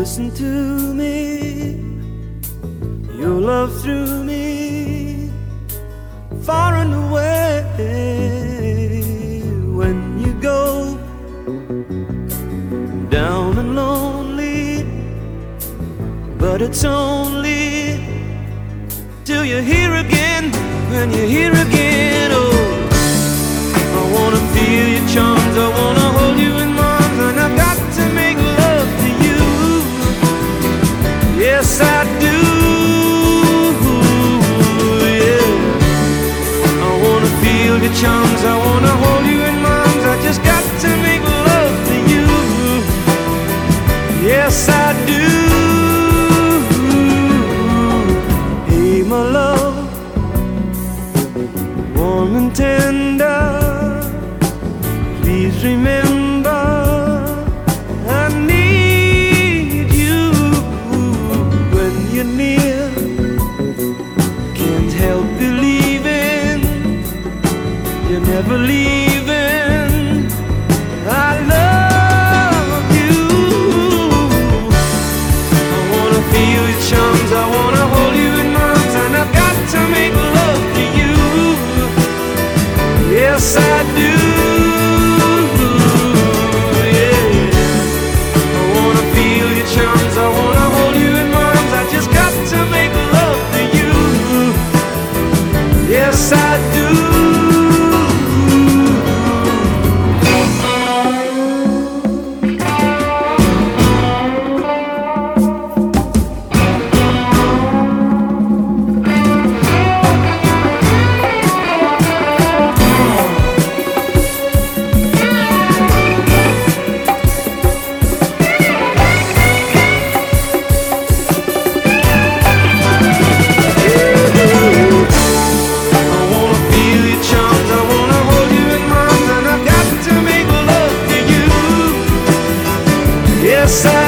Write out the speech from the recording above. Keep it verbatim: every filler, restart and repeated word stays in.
listen to me. Your love through me, far and away. When you go down and lonely, but it's only till you're here again. When you're here again, oh, I wanna feel your charms, I wanna hold you in my arms, and I've got to make love to you. Yes, I do. Your charms, I wanna hold you in my arms, I just got to make love to you. Yes, I do. Hey, my love, warm and tender, please remember I need you. When you're near, can't help believing you're never leaving. I love you. I wanna feel your charms, I wanna hold you in my arms, and I've got to make love to you. Yes, I do. Yeah. I wanna feel your charms, I wanna hold you in my arms, I just got to make love to you. Yes, I do. Yes, I